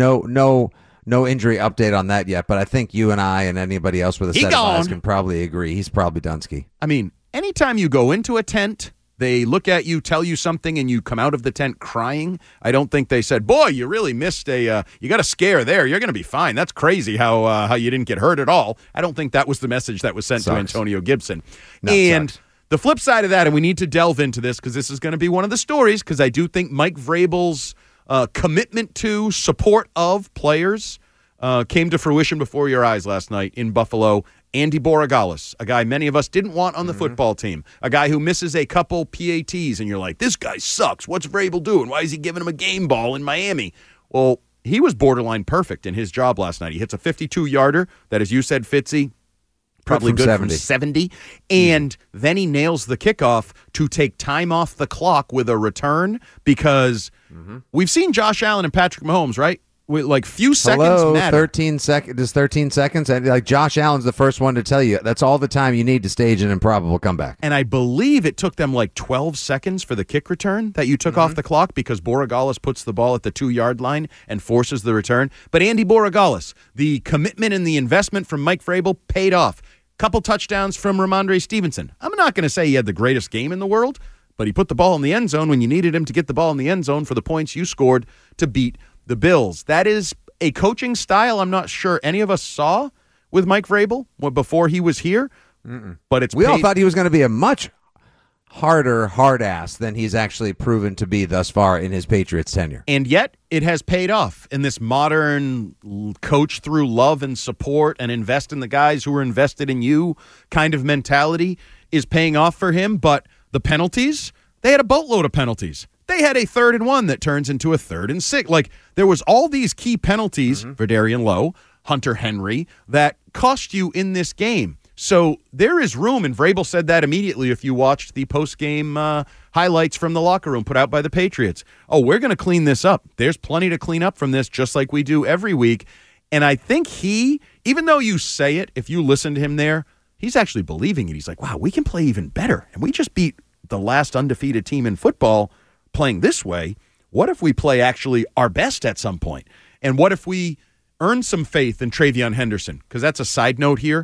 no injury update on that yet, but I think you and I and anybody else with a set of eyes can probably agree. He's probably Dunsky.
I mean, anytime you go into a tent, they look at you, tell you something, and you come out of the tent crying. I don't think they said, boy, you really missed you got a scare there. You're going to be fine. That's crazy how you didn't get hurt at all. I don't think that was the message that was sent to Antonio Gibson. The flip side of that, and we need to delve into this because this is going to be one of the stories, because I do think Mike Vrabel's commitment to support of players came to fruition before your eyes last night in Buffalo. Andy Borregales, a guy many of us didn't want on the football team, a guy who misses a couple PATs, and you're like, this guy sucks. What's Vrabel doing? Why is he giving him a game ball in Miami? Well, he was borderline perfect in his job last night. He hits a 52-yarder that, as you said, Fitzy, probably good from 70. And then he nails the kickoff to take time off the clock with a return, because we've seen Josh Allen and Patrick Mahomes, right? With like few seconds matter.
13 seconds. And like Josh Allen's the first one to tell you that's all the time you need to stage an improbable comeback.
And I believe it took them like 12 seconds for the kick return that you took off the clock, because Borregales puts the ball at the 2-yard line and forces the return. But Andy Borregales, the commitment and the investment from Mike Vrabel paid off. Couple touchdowns from Ramondre Stevenson. I'm not going to say he had the greatest game in the world, but he put the ball in the end zone when you needed him to get the ball in the end zone for the points you scored to beat the Bills. That is a coaching style I'm not sure any of us saw with Mike Vrabel before he was here. But
we all thought he was going to be a much harder hard ass than he's actually proven to be thus far in his Patriots tenure.
And yet it has paid off in this modern coach through love and support and invest in the guys who are invested in you kind of mentality is paying off for him. But the penalties, they had a boatload of penalties. They had a 3rd and 1 that turns into a 3rd and 6. Like, there was all these key penalties, Verdarian Lowe, Hunter Henry, that cost you in this game. So there is room, and Vrabel said that immediately if you watched the post-game highlights from the locker room put out by the Patriots. Oh, we're going to clean this up. There's plenty to clean up from this, just like we do every week. And I think he, even though you say it, if you listen to him there, he's actually believing it. He's like, wow, we can play even better. And we just beat the last undefeated team in football playing this way. What if we play actually our best at some point? And what if we earn some faith in Travion Henderson? Because that's a side note here.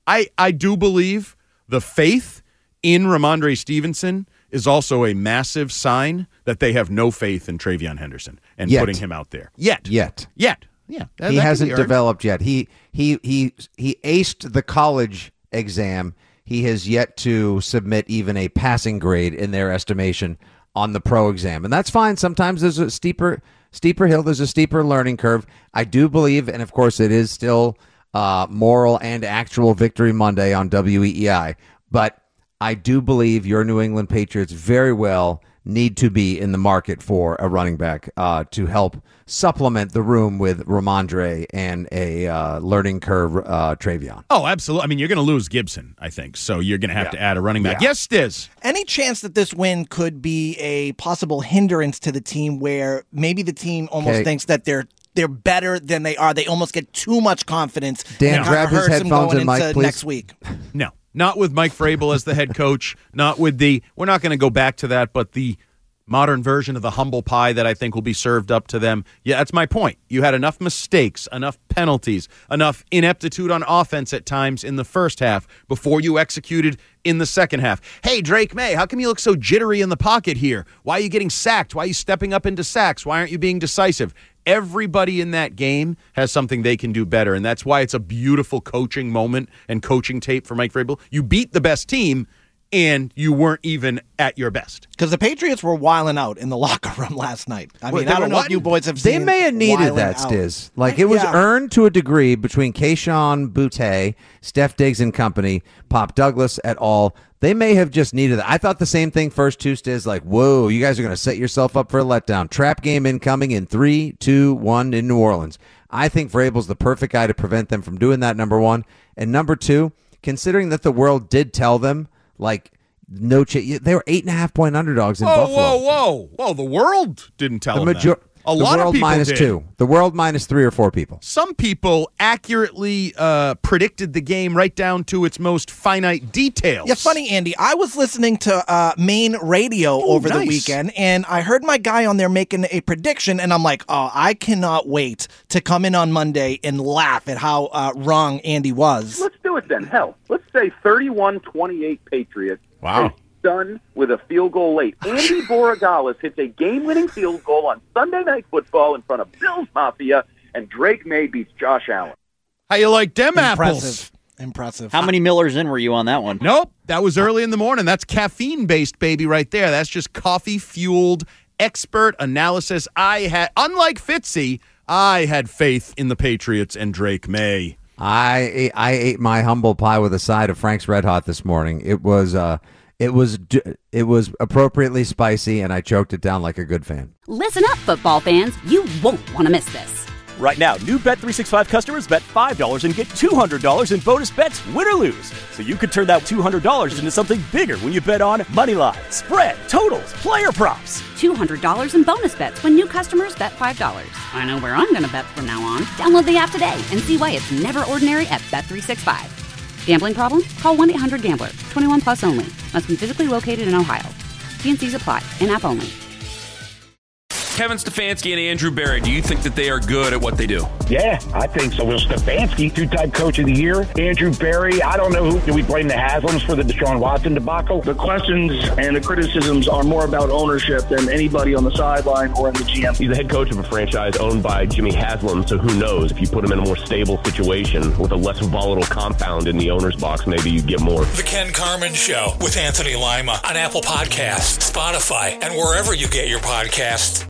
I do believe the faith in Ramondre Stevenson is also a massive sign that they have no faith in Travion Henderson and putting him out there. Yet. Yeah.
He hasn't developed yet. He aced the college exam. He has yet to submit even a passing grade in their estimation on the pro exam. And that's fine. Sometimes there's a steeper hill. There's a steeper learning curve. I do believe, and of course it is still moral and actual Victory Monday on WEEI, but I do believe your New England Patriots very well need to be in the market for a running back to help supplement the room with Ramondre and a learning curve Travion.
Oh, absolutely. I mean, you're going to lose Gibson, I think, so you're going to have to add a running back. Yes, Stiz.
Any chance that this win could be a possible hindrance to the team where maybe the team almost thinks that they're better than they are? They almost get too much confidence.
Dan, grab his headphones and Mike, please.
Next week.
No. Not with Mike Vrabel as the head coach, not with we're not going to go back to that, but the modern version of the humble pie that I think will be served up to them. Yeah, that's my point. You had enough mistakes, enough penalties, enough ineptitude on offense at times in the first half before you executed in the second half. Hey, Drake May, how come you look so jittery in the pocket here? Why are you getting sacked? Why are you stepping up into sacks? Why aren't you being decisive? Everybody in that game has something they can do better, and that's why it's a beautiful coaching moment and coaching tape for Mike Vrabel. You beat the best team, and you weren't even at your best.
Because the Patriots were wilding out in the locker room last night. I don't know if you boys have seen.
They may have needed that, Stiz. Like, it was earned to a degree between Kayshon Boutte, Steph Diggs and company, Pop Douglas et al. They may have just needed that. I thought the same thing first, too, Stiz. Like, whoa, you guys are going to set yourself up for a letdown. Trap game incoming in 3, 2, 1 in New Orleans. I think Vrabel's the perfect guy to prevent them from doing that, number one. And number two, considering that the world did tell them, like, they were 8.5-point underdogs in Buffalo.
Whoa. The world didn't tell them that. A lot of people
minus
did.
2. The world minus 3 or 4 people.
Some people accurately predicted the game right down to its most finite details.
Yeah, funny, Andy. I was listening to Maine radio over the weekend, and I heard my guy on there making a prediction, and I'm like, oh, I cannot wait to come in on Monday and laugh at how wrong Andy was.
Let's do it then. Hell, let's say 31-28 Patriots.
Wow.
Done with a field goal late. Andy Borregales hits a game-winning field goal on Sunday Night Football in front of Bills Mafia, and Drake May beats Josh Allen.
How you like them apples?
Impressive.
How many Millers in were you on that one?
Nope. That was early in the morning. That's caffeine-based, baby, right there. That's just coffee-fueled expert analysis. Unlike Fitzy, I had faith in the Patriots and Drake May.
I ate my humble pie with a side of Frank's Red Hot this morning. It was appropriately spicy, and I choked it down like a good fan.
Listen up, football fans. You won't want to miss this.
Right now, new Bet365 customers bet $5 and get $200 in bonus bets, win or lose. So you could turn that $200 into something bigger when you bet on moneyline, spread, totals, player props.
$200 in bonus bets when new customers bet $5. I know where I'm going to bet from now on. Download the app today and see why it's never ordinary at Bet365. Gambling problem? Call 1-800-GAMBLER. 21 plus only. Must be physically located in Ohio. T&Cs apply. In-app only.
Kevin Stefanski and Andrew Berry, do you think that they are good at what they do?
Yeah, I think so. Will Stefanski, two-time coach of the year. Andrew Berry, I don't know who. Do we blame the Haslams for the Deshaun Watson debacle?
The questions and the criticisms are more about ownership than anybody on the sideline or in the GM.
He's the head coach of a franchise owned by Jimmy Haslam, so who knows? If you put him in a more stable situation with a less volatile compound in the owner's box, maybe you get more.
The Ken Carman Show with Anthony Lima on Apple Podcasts, Spotify, and wherever you get your podcasts.